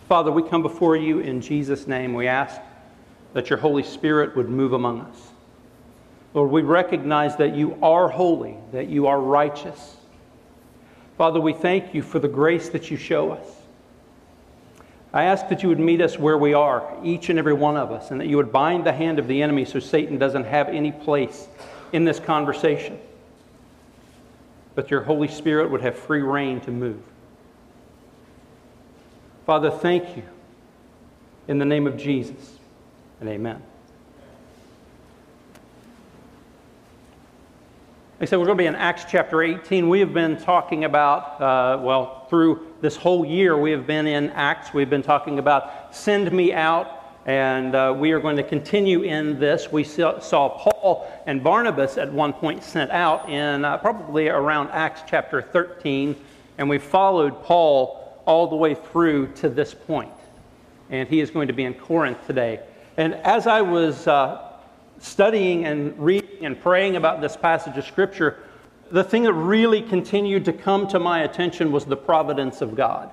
Father, we come before you in Jesus' name. We ask that your Holy Spirit would move among us. Lord, we recognize that you are holy, that you are righteous. Father, we thank you for the grace that you show us. I ask that you would meet us where we are, each and every one of us, and that you would bind the hand of the enemy so Satan doesn't have any place in this conversation. But your Holy Spirit would have free rein to move. Father, thank you in the name of Jesus, and amen. Like I said, we're going to be in Acts chapter 18. We have been talking about, through this whole year, we have been in Acts. We've been talking about send me out, and we are going to continue in this. We saw Paul and Barnabas at one point sent out in probably around Acts chapter 13, and we followed Paul all the way through to this point. And he is going to be in Corinth today. And as I was studying and reading and praying about this passage of Scripture, the thing that really continued to come to my attention was the providence of God.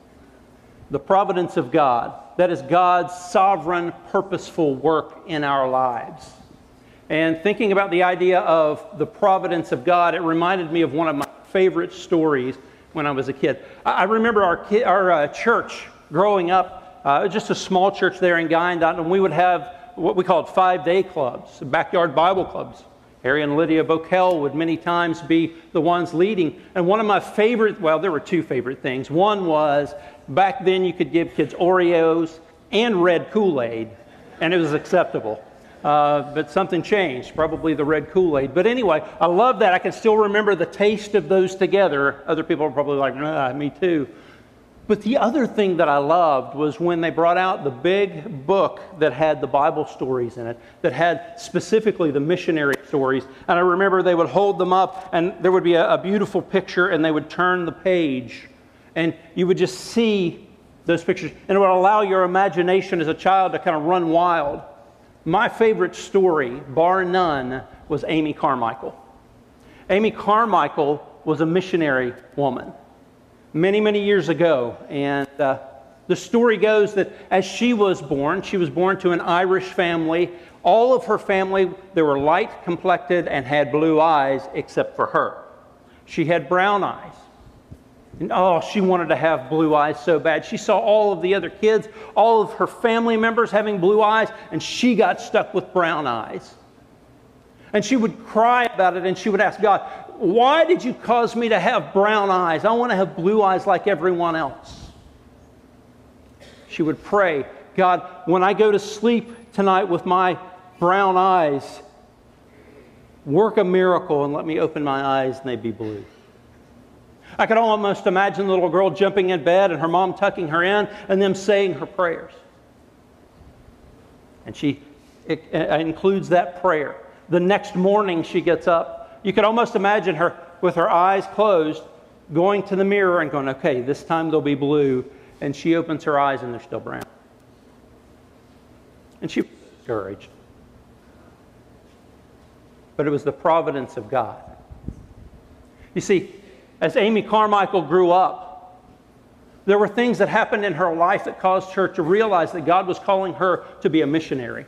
The providence of God. That is God's sovereign, purposeful work in our lives. And thinking about the idea of the providence of God, it reminded me of one of my favorite stories when I was a kid. I remember our church growing up, just a small church there in Guyandotte, and we would have what we called 5-day clubs, backyard Bible clubs. Harry and Lydia Bokel would many times be the ones leading. And one of my favorite, there were two favorite things. One was, back then you could give kids Oreos and red Kool-Aid, and it was acceptable. But something changed, probably the red Kool-Aid. But anyway, I love that. I can still remember the taste of those together. Other people are probably like, me too. But the other thing that I loved was when they brought out the big book that had the Bible stories in it, that had specifically the missionary stories. And I remember they would hold them up, and there would be a beautiful picture, and they would turn the page. And you would just see those pictures. And it would allow your imagination as a child to kind of run wild. My favorite story, bar none, was Amy Carmichael. Amy Carmichael was a missionary woman many, many years ago. And the story goes that as she was born to an Irish family. All of her family, they were light complected and had blue eyes except for her. She had brown eyes. And she wanted to have blue eyes so bad. She saw all of the other kids, all of her family members having blue eyes, and she got stuck with brown eyes. And she would cry about it, and she would ask God, why did you cause me to have brown eyes? I want to have blue eyes like everyone else. She would pray, God, when I go to sleep tonight with my brown eyes, work a miracle and let me open my eyes and they be blue. I could almost imagine the little girl jumping in bed and her mom tucking her in and them saying her prayers. And it includes that prayer. The next morning she gets up. You could almost imagine her with her eyes closed going to the mirror and going, okay, this time they'll be blue. And she opens her eyes and they're still brown. And she was discouraged. But it was the providence of God. You see, as Amy Carmichael grew up, there were things that happened in her life that caused her to realize that God was calling her to be a missionary.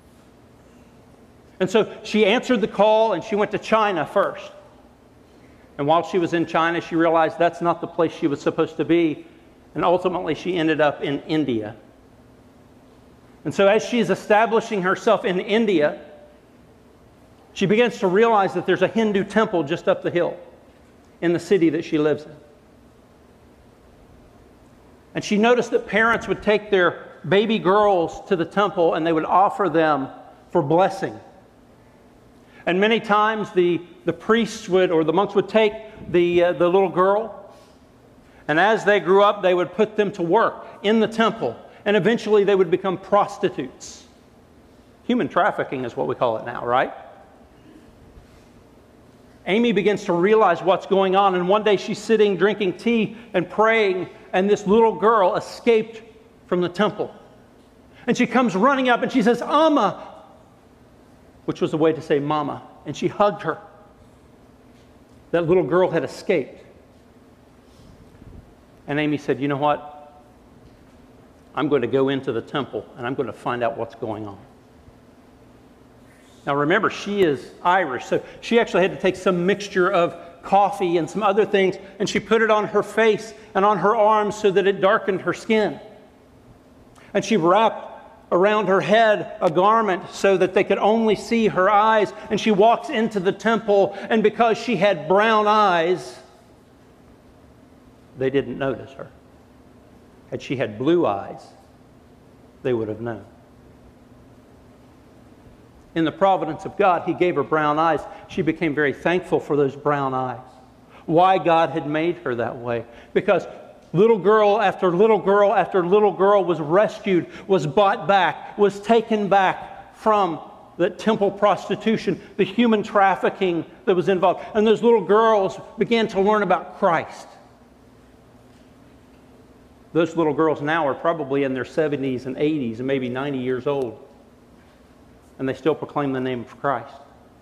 And so she answered the call and she went to China first. And while she was in China, she realized that's not the place she was supposed to be. And ultimately, she ended up in India. And so as she's establishing herself in India, she begins to realize that there's a Hindu temple just up the hill in the city that she lives in. And she noticed that parents would take their baby girls to the temple and they would offer them for blessing. And many times the priests or the monks would take the little girl, and as they grew up, they would put them to work in the temple, and eventually they would become prostitutes. Human trafficking is what we call it now, right? Amy begins to realize what's going on, and one day she's sitting drinking tea and praying, and this little girl escaped from the temple. And she comes running up and she says, Amma, which was a way to say mama, and she hugged her. That little girl had escaped. And Amy said, you know what? I'm going to go into the temple and I'm going to find out what's going on. Now remember, she is Irish, so she actually had to take some mixture of coffee and some other things, and she put it on her face and on her arms so that it darkened her skin. And she wrapped around her head a garment so that they could only see her eyes. And she walks into the temple, and because she had brown eyes, they didn't notice her. Had she had blue eyes, they would have known. In the providence of God, He gave her brown eyes. She became very thankful for those brown eyes. Why God had made her that way? Because little girl after little girl after little girl was rescued, was bought back, was taken back from the temple prostitution, the human trafficking that was involved. And those little girls began to learn about Christ. Those little girls now are probably in their 70s and 80s and maybe 90 years old. And they still proclaim the name of Christ.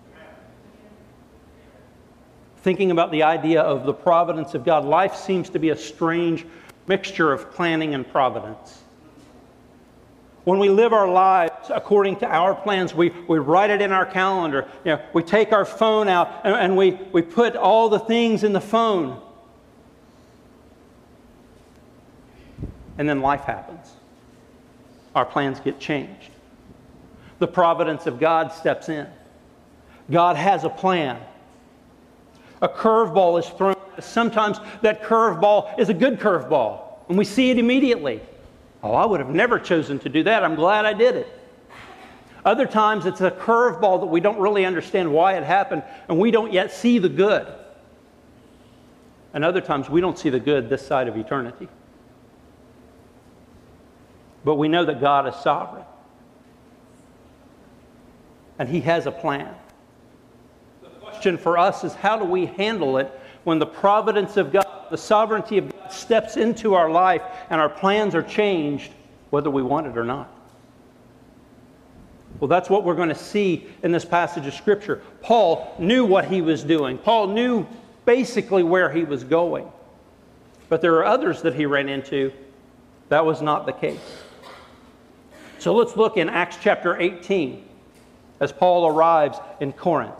Thinking about the idea of the providence of God, life seems to be a strange mixture of planning and providence. When we live our lives according to our plans, we write it in our calendar. We take our phone out and we put all the things in the phone. And then life happens. Our plans get changed. The providence of God steps in. God has a plan. A curveball is thrown. Sometimes that curveball is a good curveball, and we see it immediately. Oh, I would have never chosen to do that. I'm glad I did it. Other times it's a curveball that we don't really understand why it happened, and we don't yet see the good. And other times we don't see the good this side of eternity. But we know that God is sovereign. And He has a plan. The question for us is, how do we handle it when the providence of God, the sovereignty of God steps into our life and our plans are changed, whether we want it or not? Well, that's what we're going to see in this passage of Scripture. Paul knew what he was doing. Paul knew basically where he was going. But there are others that he ran into. That was not the case. So let's look in Acts chapter 18. As Paul arrives in Corinth.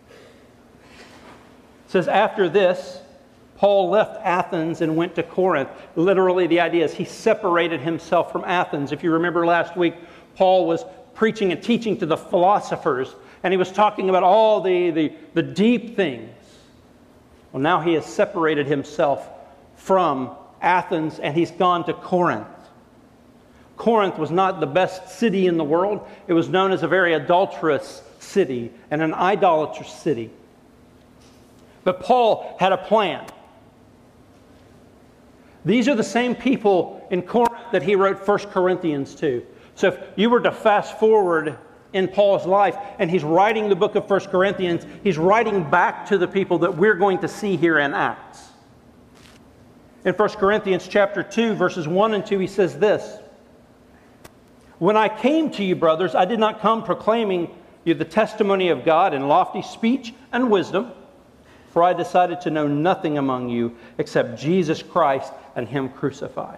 It says, after this, Paul left Athens and went to Corinth. Literally, the idea is he separated himself from Athens. If you remember last week, Paul was preaching and teaching to the philosophers, and he was talking about all the deep things. Well, now he has separated himself from Athens, and he's gone to Corinth. Corinth was not the best city in the world. It was known as a very adulterous city and an idolatrous city. But Paul had a plan. These are the same people in Corinth that he wrote 1 Corinthians to. So if you were to fast forward in Paul's life and he's writing the book of 1 Corinthians, he's writing back to the people that we're going to see here in Acts. In 1 Corinthians chapter 2, verses 1 and 2, he says this, when I came to you, brothers, I did not come proclaiming you the testimony of God in lofty speech and wisdom, for I decided to know nothing among you except Jesus Christ and Him crucified.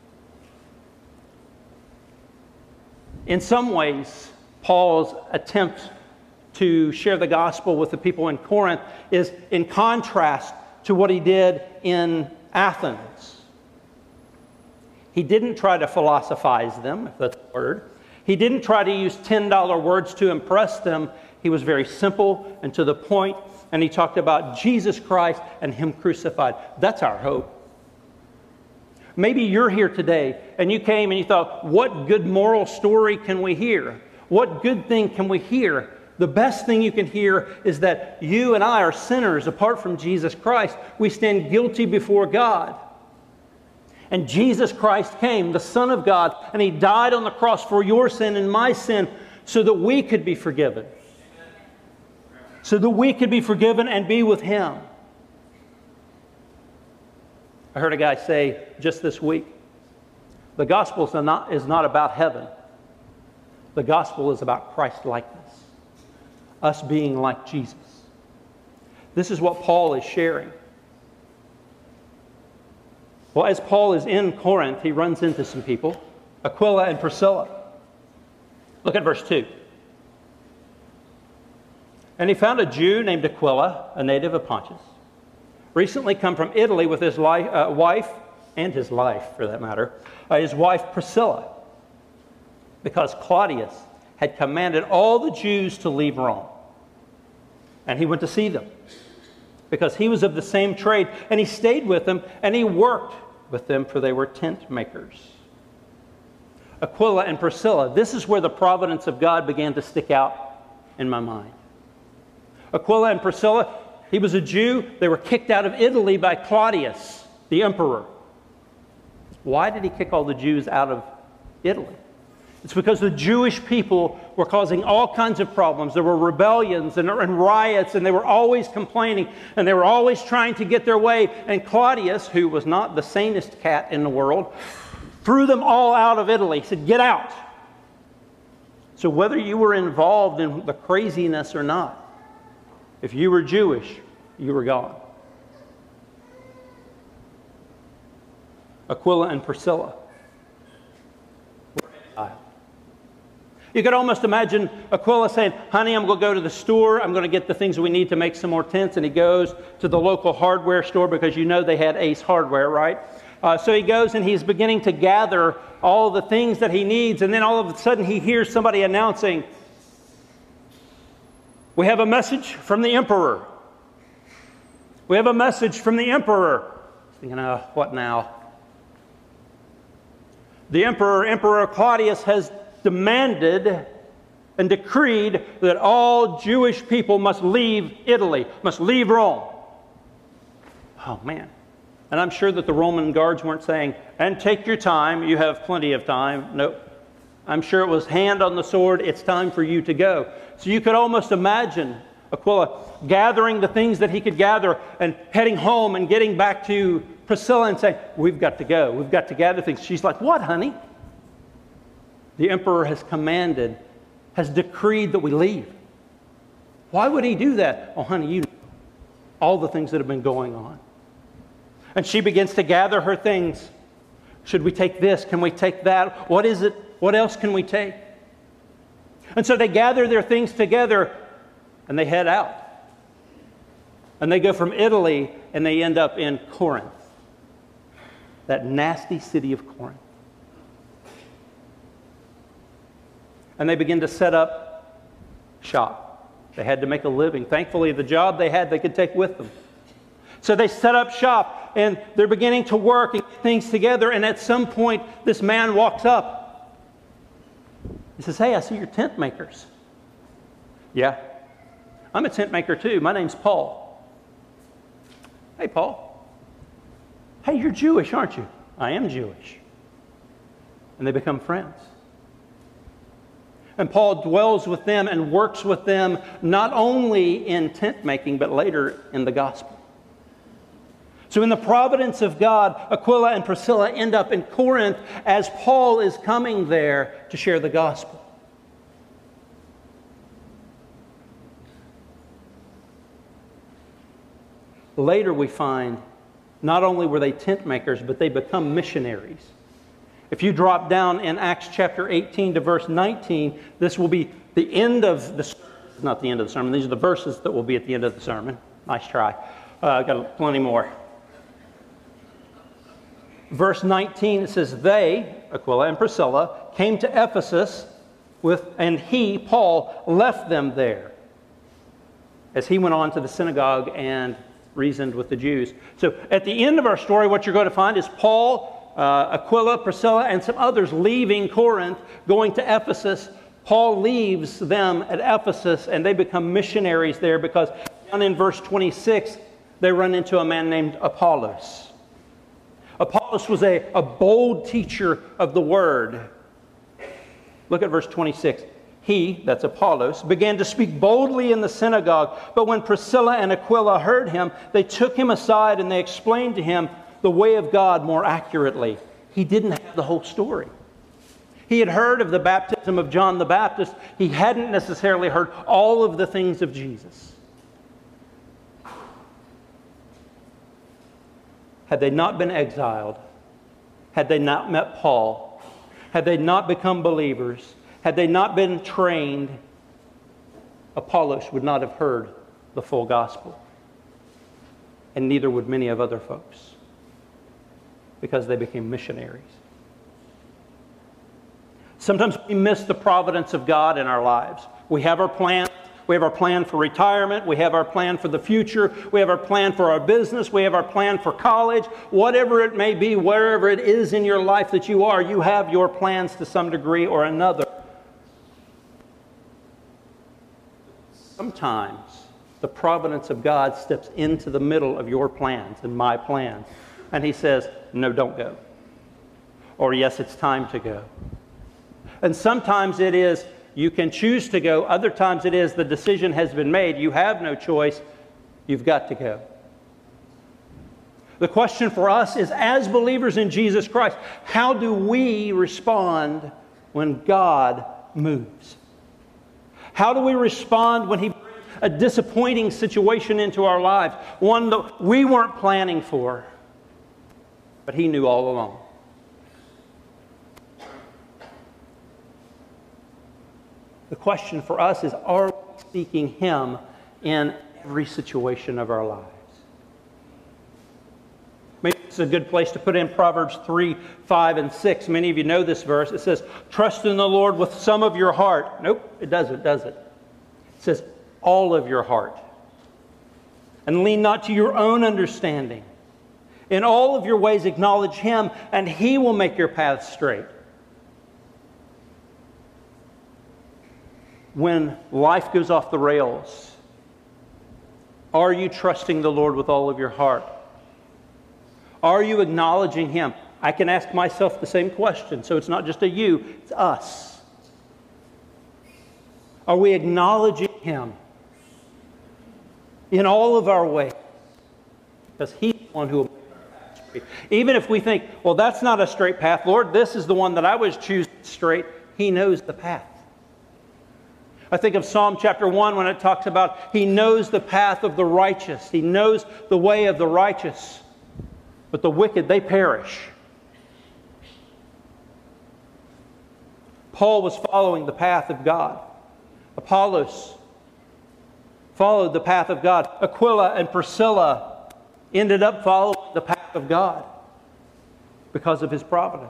In some ways, Paul's attempt to share the gospel with the people in Corinth is in contrast to what he did in Athens. He didn't try to philosophize them, if that's the word. He didn't try to use $10 words to impress them. He was very simple and to the point, and he talked about Jesus Christ and Him crucified. That's our hope. Maybe you're here today, and you came and you thought, what good moral story can we hear? What good thing can we hear? The best thing you can hear is that you and I are sinners apart from Jesus Christ. We stand guilty before God. And Jesus Christ came, the Son of God, and He died on the cross for your sin and my sin so that we could be forgiven. So that we could be forgiven and be with Him. I heard a guy say just this week, the gospel is not about heaven. The gospel is about Christ-likeness. Us being like Jesus. This is what Paul is sharing. Well, as Paul is in Corinth, he runs into some people. Aquila and Priscilla. Look at verse 2. And he found a Jew named Aquila, a native of Pontus, recently come from Italy with his wife, and his life for that matter, his wife Priscilla, because Claudius had commanded all the Jews to leave Rome. And he went to see them because he was of the same trade, and he stayed with them, and he worked with them, for they were tent makers. Aquila and Priscilla, this is where the providence of God began to stick out in my mind. Aquila and Priscilla, he was a Jew. They were kicked out of Italy by Claudius, the emperor. Why did he kick all the Jews out of Italy? It's because the Jewish people were causing all kinds of problems. There were rebellions and riots, and they were always complaining, and they were always trying to get their way. And Claudius, who was not the sanest cat in the world, threw them all out of Italy. He said, "Get out." So whether you were involved in the craziness or not, if you were Jewish, you were gone. Aquila and Priscilla were exiled. You could almost imagine Aquila saying, "Honey, I'm going to go to the store. I'm going to get the things we need to make some more tents." And he goes to the local hardware store because you know they had Ace Hardware, right? So he goes and he's beginning to gather all the things that he needs. And then all of a sudden he hears somebody announcing, "We have a message from the emperor. We have a message from the emperor." He's thinking, what now? The Emperor Claudius has demanded and decreed that all Jewish people must leave Italy, must leave Rome. Oh, man. And I'm sure that the Roman guards weren't saying, "And take your time, you have plenty of time." Nope. I'm sure it was hand on the sword, "It's time for you to go." So you could almost imagine Aquila gathering the things that he could gather and heading home and getting back to Priscilla and saying, "We've got to go. We've got to gather things." She's like, "What, honey?" The emperor has commanded, has decreed that we leave. Why would he do that? "Oh, honey, you know all the things that have been going on." And she begins to gather her things. Should we take this? Can we take that? What is it? What else can we take? And so they gather their things together and they head out. And they go from Italy and they end up in Corinth, that nasty city of Corinth. And they begin to set up shop. They had to make a living. Thankfully, the job they had, they could take with them. So they set up shop and they're beginning to work and get things together. And at some point, this man walks up. He says, "Hey, I see you're tent makers." "Yeah, I'm a tent maker too. My name's Paul." "Hey, Paul. Hey, you're Jewish, aren't you?" "I am Jewish." And they become friends. And Paul dwells with them and works with them not only in tent making, but later in the gospel. So in the providence of God, Aquila and Priscilla end up in Corinth as Paul is coming there to share the gospel. Later we find not only were they tent makers, but they become missionaries. If you drop down in Acts chapter 18 to verse 19, this will be the end of the sermon. Not the end of the sermon. These are the verses that will be at the end of the sermon. Nice try. I've got plenty more. Verse 19, it says, "They," Aquila and Priscilla, "came to Ephesus and he, Paul, left them there as he went on to the synagogue and reasoned with the Jews." So at the end of our story, what you're going to find is Paul, Aquila, Priscilla, and some others leaving Corinth, going to Ephesus. Paul leaves them at Ephesus, and they become missionaries there because down in verse 26, they run into a man named Apollos. Apollos was a bold teacher of the word. Look at verse 26. "He," that's Apollos, "began to speak boldly in the synagogue, but when Priscilla and Aquila heard him, they took him aside and they explained to him the way of God more accurately." He didn't have the whole story. He had heard of the baptism of John the Baptist. He hadn't necessarily heard all of the things of Jesus. Had they not been exiled, had they not met Paul, had they not become believers, had they not been trained, Apollos would not have heard the full gospel. And neither would many of other folks, because they became missionaries. Sometimes we miss the providence of God in our lives. We have our plans. We have our plan for retirement. We have our plan for the future. We have our plan for our business. We have our plan for college. Whatever it may be, wherever it is in your life that you are, you have your plans to some degree or another. Sometimes the providence of God steps into the middle of your plans and my plans. And He says, no, don't go. Or yes, it's time to go. And sometimes it is, you can choose to go. Other times it is, the decision has been made. You have no choice. You've got to go. The question for us is, as believers in Jesus Christ, how do we respond when God moves? How do we respond when He brings a disappointing situation into our lives, one that we weren't planning for, but He knew all along? The question for us is, are we seeking Him in every situation of our lives? Maybe it's a good place to put in Proverbs 3, 5, and 6. Many of you know this verse. It says, trust in the Lord with some of your heart. Nope, it doesn't, does it? It says, all of your heart. And lean not to your own understanding. In all of your ways acknowledge Him, and He will make your paths straight. When life goes off the rails, are you trusting the Lord with all of your heart? Are you acknowledging Him? I can ask myself the same question, so it's not just a you, it's us. Are we acknowledging Him in all of our ways? Because He's the one who will make our path straight. Even if we think, well, that's not a straight path, Lord, this is the one that I was choosing straight, He knows the path. I think of Psalm chapter 1 when it talks about He knows the path of the righteous. He knows the way of the righteous. But the wicked, they perish. Paul was following the path of God. Apollos followed the path of God. Aquila and Priscilla ended up following the path of God because of His providence.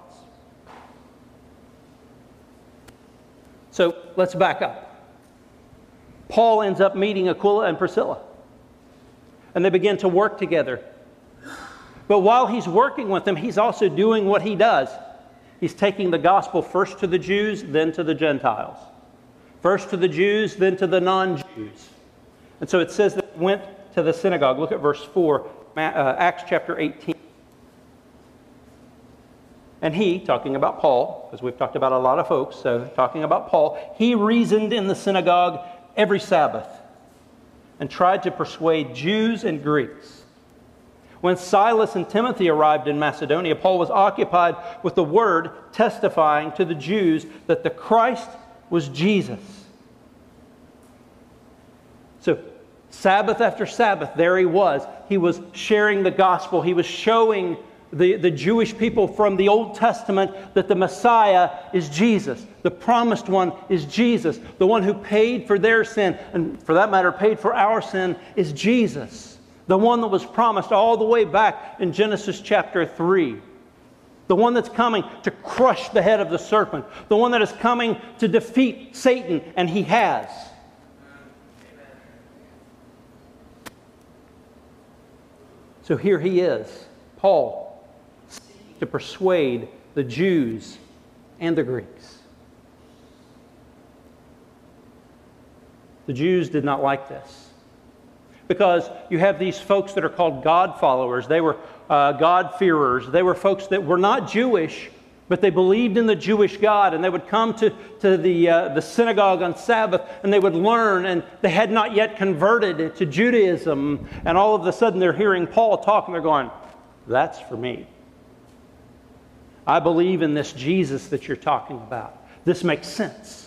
So let's back up. Paul ends up meeting Aquila and Priscilla, and they begin to work together. But while he's working with them, he's also doing what he does. He's taking the gospel first to the Jews, then to the Gentiles. First to the Jews, then to the non-Jews. And so it says that he went to the synagogue. Look at verse 4, Acts chapter 18. And he, talking about Paul, because we've talked about a lot of folks, so talking about Paul, he reasoned in the synagogue every Sabbath and tried to persuade Jews and Greeks. When Silas and Timothy arrived in Macedonia, Paul was occupied with the word, testifying to the Jews that the Christ was Jesus. So Sabbath after Sabbath, there he was. He was sharing the gospel. He was showing the Jewish people from the Old Testament that the Messiah is Jesus. The promised one is Jesus. The one who paid for their sin, and for that matter, paid for our sin, is Jesus. The one that was promised all the way back in Genesis chapter 3. The one that's coming to crush the head of the serpent. The one that is coming to defeat Satan, and He has. So here he is, Paul, to persuade the Jews and the Greeks. The Jews did not like this, because you have these folks that are called God followers. They were God-fearers. They were folks that were not Jewish, but they believed in the Jewish God, and they would come to the synagogue on Sabbath, and they would learn, and they had not yet converted to Judaism, and all of a sudden they're hearing Paul talk, and they're going, that's for me. I believe in this Jesus that you're talking about. This makes sense.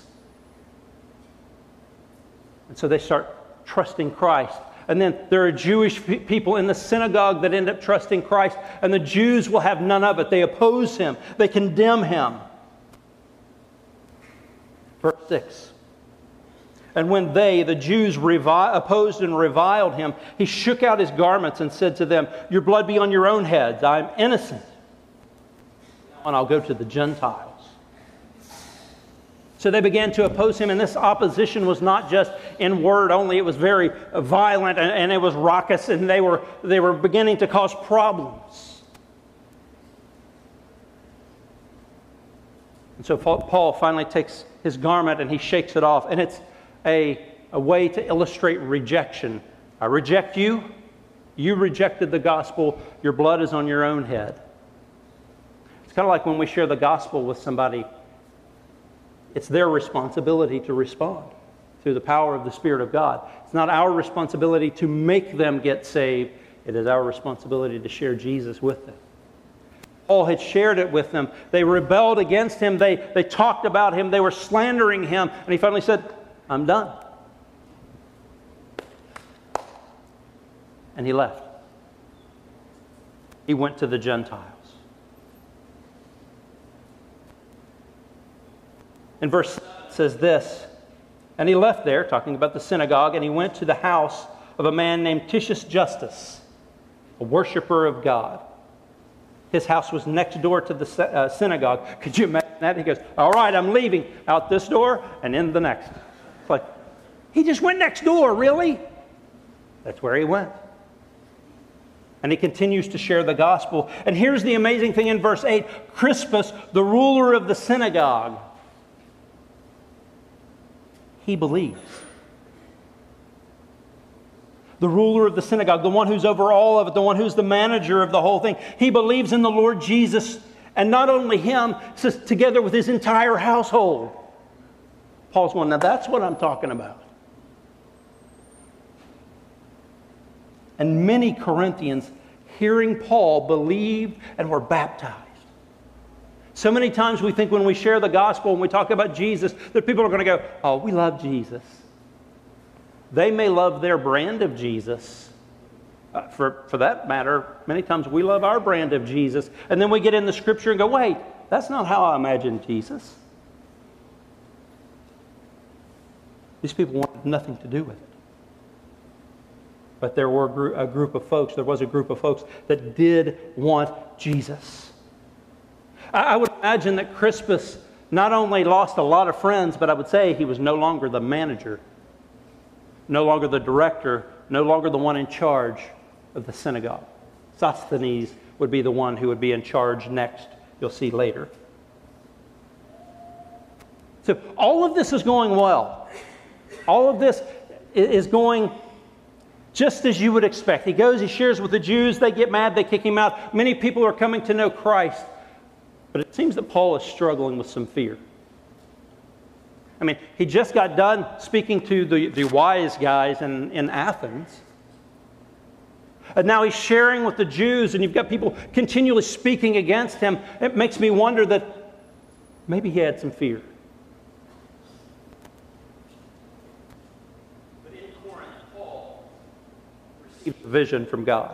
And so they start trusting Christ. And then there are Jewish people in the synagogue that end up trusting Christ, and the Jews will have none of it. They oppose Him. They condemn Him. Verse 6. And when they, the Jews, opposed and reviled him, he shook out his garments and said to them, "Your blood be on your own heads. I am innocent. And I'll go to the Gentiles." So they began to oppose him, and this opposition was not just in word only. It was very violent, and it was raucous, and they were beginning to cause problems. And so Paul finally takes his garment and he shakes it off, and it's a way to illustrate rejection. I reject you. You rejected the gospel. Your blood is on your own head. It's kind of like when we share the gospel with somebody. It's their responsibility to respond through the power of the Spirit of God. It's not our responsibility to make them get saved. It is our responsibility to share Jesus with them. Paul had shared it with them. They rebelled against him. They talked about him. They were slandering him. And he finally said, "I'm done." And he left. He went to the Gentiles. In verse 7 it says this, "And he left there," talking about the synagogue, "and he went to the house of a man named Titius Justus, a worshiper of God." His house was next door to the synagogue. Could you imagine that? He goes, "All right, I'm leaving out this door and in the next." It's like, he just went next door, really? That's where he went. And he continues to share the gospel. And here's the amazing thing in verse 8. Crispus, the ruler of the synagogue, he believes. The ruler of the synagogue, the one who's over all of it, the one who's the manager of the whole thing, he believes in the Lord Jesus. And not only him, it says together with his entire household. Paul's one, now that's what I'm talking about. And many Corinthians, hearing Paul, believed and were baptized. So many times we think when we share the gospel and we talk about Jesus that people are going to go, "Oh, we love Jesus." They may love their brand of Jesus. For that matter, many times we love our brand of Jesus. And then we get in the scripture and go, "Wait, that's not how I imagined Jesus." These people wanted nothing to do with it. But there was a group of folks that did want Jesus. I would imagine that Crispus not only lost a lot of friends, but I would say he was no longer the manager, no longer the director, no longer the one in charge of the synagogue. Sosthenes would be the one who would be in charge next. You'll see later. So all of this is going well. All of this is going just as you would expect. He goes, he shares with the Jews, they get mad, they kick him out. Many people are coming to know Christ. But it seems that Paul is struggling with some fear. I mean, he just got done speaking to the wise guys in Athens. And now he's sharing with the Jews, and you've got people continually speaking against him. It makes me wonder that maybe he had some fear. But in Corinth, Paul received a vision from God.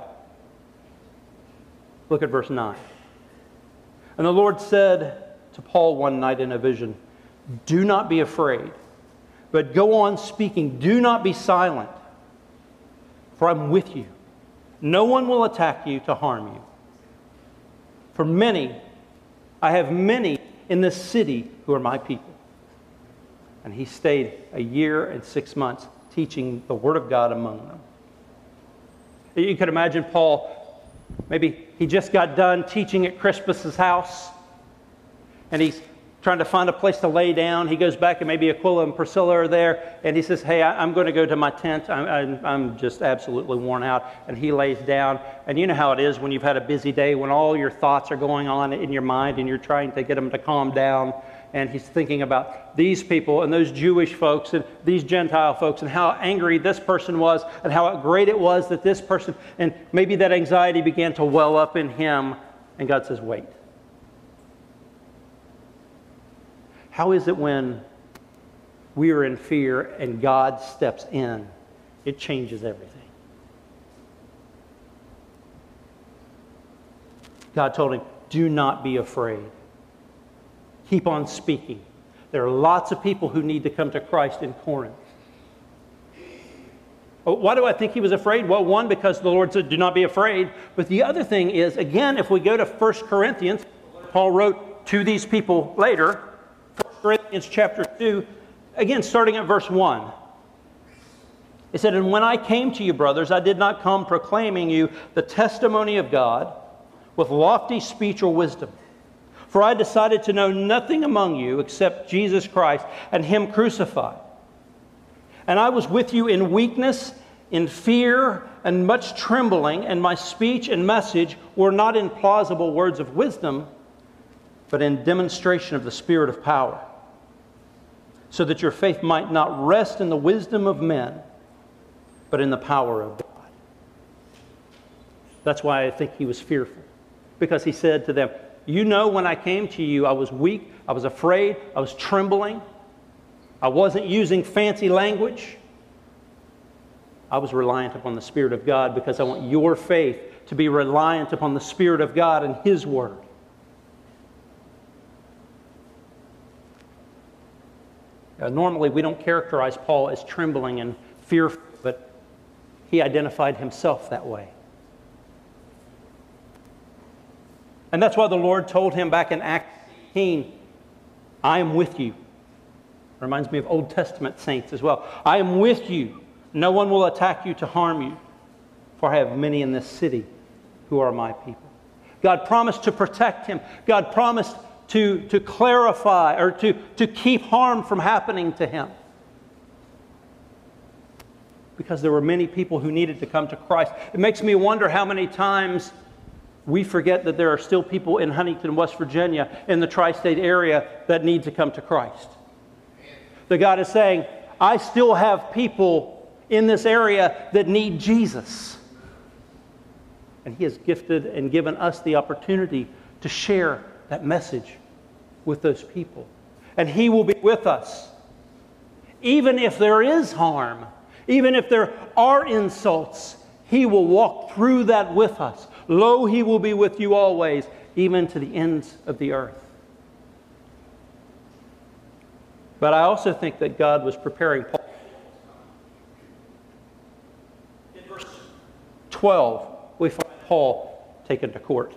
Look at verse 9. "And the Lord said to Paul one night in a vision, 'Do not be afraid, but go on speaking. Do not be silent, for I'm with you. No one will attack you to harm you. For I have many in this city who are my people.'" And he stayed a year and 6 months teaching the Word of God among them. You could imagine Paul, maybe he just got done teaching at Crispus's house, and he's trying to find a place to lay down. He goes back, and maybe Aquila and Priscilla are there, and he says, "Hey, I'm going to go to my tent. I'm just absolutely worn out." And he lays down. And you know how it is when you've had a busy day, when all your thoughts are going on in your mind, and you're trying to get them to calm down. And he's thinking about these people and those Jewish folks and these Gentile folks and how angry this person was and how great it was that this person, and maybe that anxiety began to well up in him. And God says, "Wait." How is it when we are in fear and God steps in? It changes everything. God told him, "Do not be afraid. Keep on speaking. There are lots of people who need to come to Christ in Corinth. Why do I think he was afraid? Well, one, because the Lord said, do not be afraid. But the other thing is, again, if we go to 1 Corinthians, Paul wrote to these people later, 1 Corinthians chapter 2, again, starting at verse 1. He said, and when I came to you, brothers, I did not come proclaiming you the testimony of God with lofty speech or wisdom. For I decided to know nothing among you except Jesus Christ and Him crucified. And I was with you in weakness, in fear, and much trembling, and my speech and message were not in plausible words of wisdom, but in demonstration of the Spirit of power, so that your faith might not rest in the wisdom of men, but in the power of God. That's why I think he was fearful, because he said to them, you know, when I came to you, I was weak, I was afraid, I was trembling. I wasn't using fancy language. I was reliant upon the Spirit of God, because I want your faith to be reliant upon the Spirit of God and His Word. Normally, we don't characterize Paul as trembling and fearful, but he identified himself that way. And that's why the Lord told him back in Acts 18, I am with you. Reminds me of Old Testament saints as well. I am with you. No one will attack you to harm you, for I have many in this city who are my people. God promised to protect him. God promised to clarify or to keep harm from happening to him. Because there were many people who needed to come to Christ. It makes me wonder how many times we forget that there are still people in Huntington, West Virginia, in the tri-state area that need to come to Christ. That God is saying, I still have people in this area that need Jesus. And He has gifted and given us the opportunity to share that message with those people. And He will be with us. Even if there is harm, even if there are insults, He will walk through that with us. Lo, He will be with you always, even to the ends of the earth. But I also think that God was preparing Paul. In verse 12, we find Paul taken to court.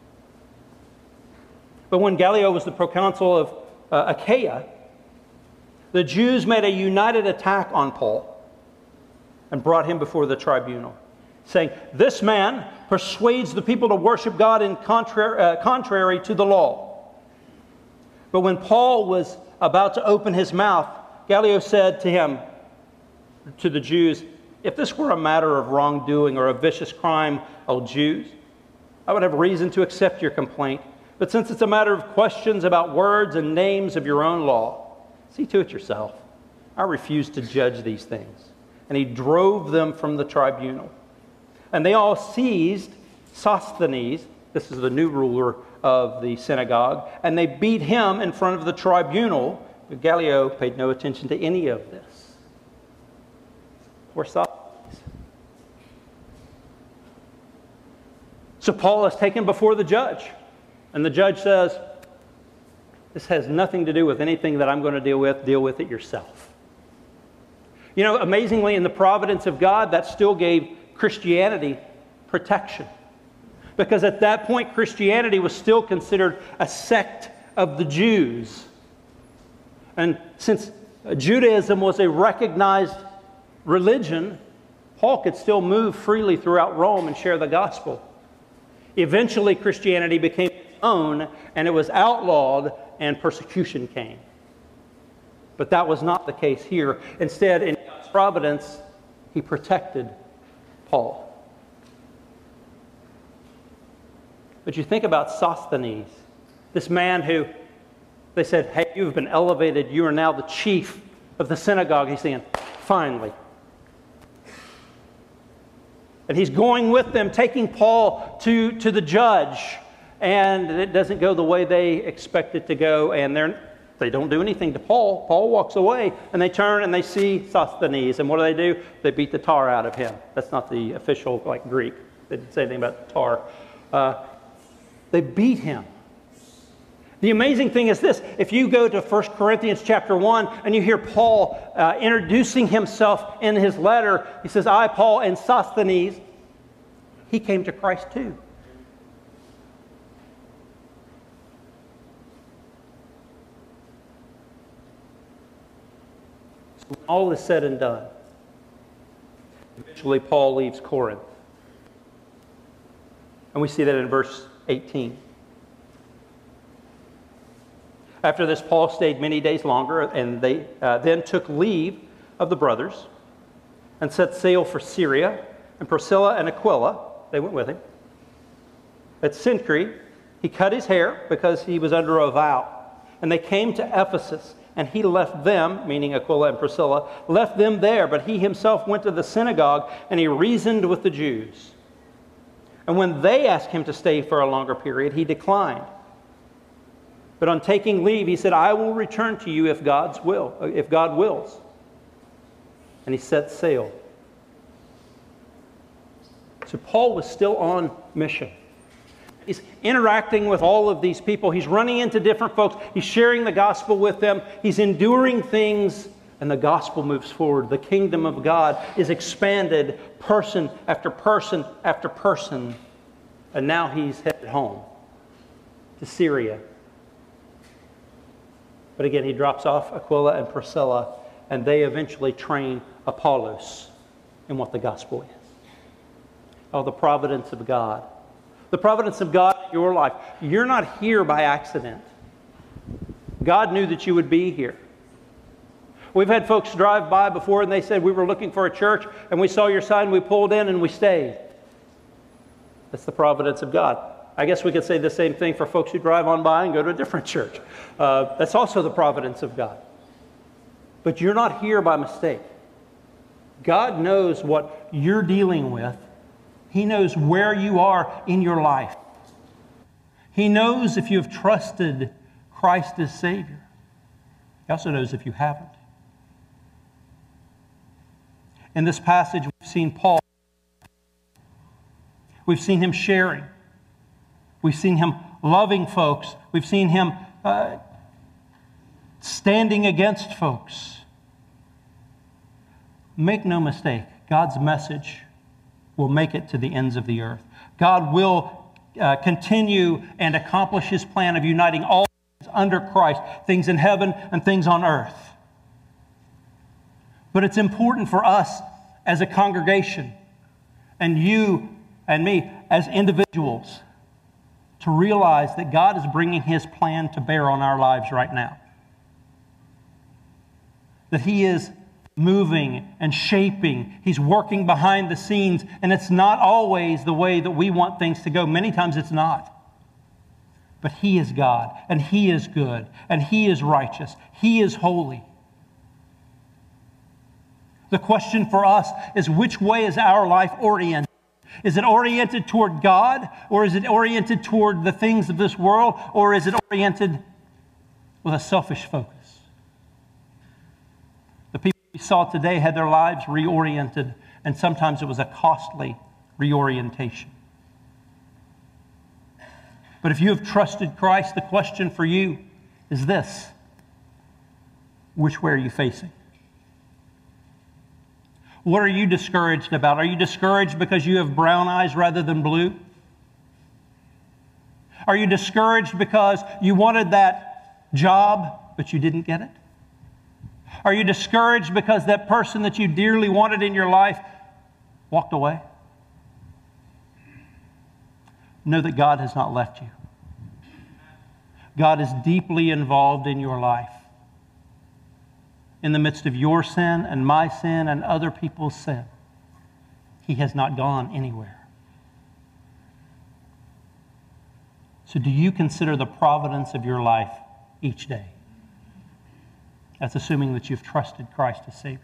But when Gallio was the proconsul of Achaia, the Jews made a united attack on Paul and brought him before the tribunal, saying, this man persuades the people to worship God in contrary to the law. But when Paul was about to open his mouth, Gallio said to him, to the Jews, if this were a matter of wrongdoing or a vicious crime, O Jews, I would have reason to accept your complaint. But since it's a matter of questions about words and names of your own law, see to it yourself. I refuse to judge these things. And he drove them from the tribunal. And they all seized Sosthenes, this is the new ruler of the synagogue, and they beat him in front of the tribunal. But Gallio paid no attention to any of this. Poor Sosthenes. So Paul is taken before the judge. And the judge says, this has nothing to do with anything that I'm going to deal with it yourself. You know, amazingly, in the providence of God, that still gave Christianity protection. Because at that point, Christianity was still considered a sect of the Jews. And since Judaism was a recognized religion, Paul could still move freely throughout Rome and share the gospel. Eventually, Christianity became its own, and it was outlawed, and persecution came. But that was not the case here. Instead, in God's providence, He protected Paul. But you think about Sosthenes, this man who, they said, hey, you've been elevated, you are now the chief of the synagogue. He's saying, finally. And he's going with them, taking Paul to the judge. And it doesn't go the way they expect it to go. And they don't do anything to Paul. Paul walks away, and they turn and they see Sosthenes. And what do? They beat the tar out of him. That's not the official Greek. They didn't say anything about the tar. They beat him. The amazing thing is this: if you go to 1 Corinthians chapter 1 and you hear Paul introducing himself in his letter, he says, I, Paul, and Sosthenes, he came to Christ too. So when all is said and done, eventually Paul leaves Corinth. And we see that in verse 18. After this, Paul stayed many days longer, and they then took leave of the brothers and set sail for Syria. And Priscilla and Aquila, they went with him. At Cenchreae, he cut his hair because he was under a vow. And they came to Ephesus, and he left them, meaning Aquila and Priscilla, left them there, but he himself went to the synagogue, and he reasoned with the Jews. And when they asked him to stay for a longer period, he declined. But on taking leave, he said, I will return to you if God wills. And he set sail. So Paul was still on mission. He's interacting with all of these people. He's running into different folks. He's sharing the gospel with them. He's enduring things, and the gospel moves forward. The kingdom of God is expanded person after person after person. And now he's headed home to Syria. But again, he drops off Aquila and Priscilla, and they eventually train Apollos in what the gospel is. Oh, the providence of God. The providence of God in your life. You're not here by accident. God knew that you would be here. We've had folks drive by before and they said, we were looking for a church and we saw your sign, we pulled in and we stayed. That's the providence of God. I guess we could say the same thing for folks who drive on by and go to a different church. That's also the providence of God. But you're not here by mistake. God knows what you're dealing with. He knows where you are in your life. He knows if you have trusted Christ as Savior. He also knows if you haven't. In this passage, we've seen Paul. We've seen him sharing. We've seen him loving folks. We've seen him standing against folks. Make no mistake, God's message will make it to the ends of the earth. God will continue and accomplish His plan of uniting all things under Christ, things in heaven and things on earth. But it's important for us as a congregation, and you and me as individuals, to realize that God is bringing His plan to bear on our lives right now. That He is moving and shaping. He's working behind the scenes, and it's not always the way that we want things to go. Many times it's not. But He is God, and He is good, and He is righteous. He is holy. The question for us is, which way is our life oriented? Is it oriented toward God, or is it oriented toward the things of this world, or is it oriented with a selfish focus? The people we saw today had their lives reoriented, and sometimes it was a costly reorientation. But if you have trusted Christ, the question for you is this: which way are you facing? What are you discouraged about? Are you discouraged because you have brown eyes rather than blue? Are you discouraged because you wanted that job, but you didn't get it? Are you discouraged because that person that you dearly wanted in your life walked away? Know that God has not left you. God is deeply involved in your life. In the midst of your sin and my sin and other people's sin, He has not gone anywhere. So do you consider the providence of your life each day? That's assuming that you've trusted Christ as Savior.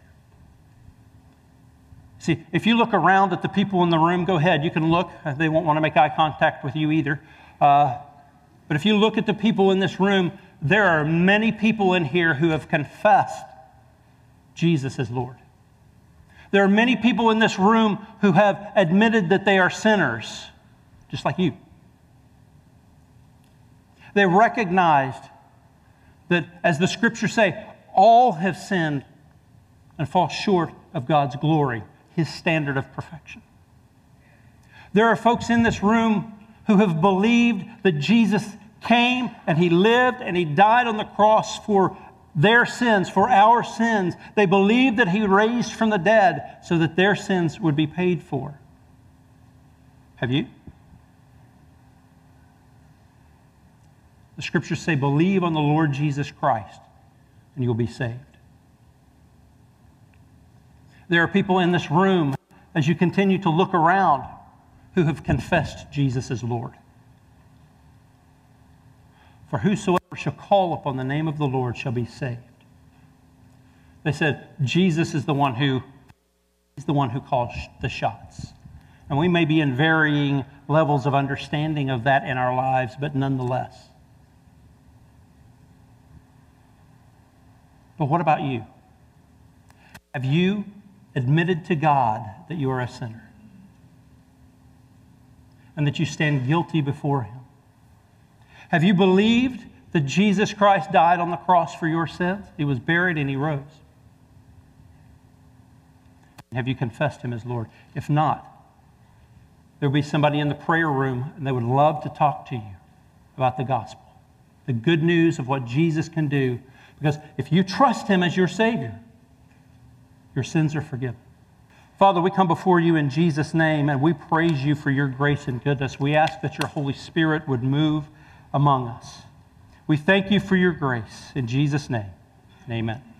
See, if you look around at the people in the room, go ahead, you can look. They won't want to make eye contact with you either. But if you look at the people in this room, there are many people in here who have confessed Jesus is Lord. There are many people in this room who have admitted that they are sinners, just like you. They recognized that, as the Scriptures say, all have sinned and fall short of God's glory, His standard of perfection. There are folks in this room who have believed that Jesus came and He lived and He died on the cross for their sins, for our sins. They believed that He raised from the dead so that their sins would be paid for. Have you? The Scriptures say, believe on the Lord Jesus Christ and you'll be saved. There are people in this room, as you continue to look around, who have confessed Jesus as Lord. For whosoever shall call upon the name of the Lord shall be saved. They said Jesus is the one who calls the shots. And we may be in varying levels of understanding of that in our lives, but nonetheless. But what about you? Have you admitted to God that you are a sinner and that you stand guilty before Him? Have you believed that Jesus Christ died on the cross for your sins? He was buried and He rose. Have you confessed Him as Lord? If not, there will be somebody in the prayer room and they would love to talk to you about the gospel, the good news of what Jesus can do. Because if you trust Him as your Savior, your sins are forgiven. Father, we come before You in Jesus' name and we praise You for Your grace and goodness. We ask that Your Holy Spirit would move among us. We thank You for Your grace. In Jesus' name, amen.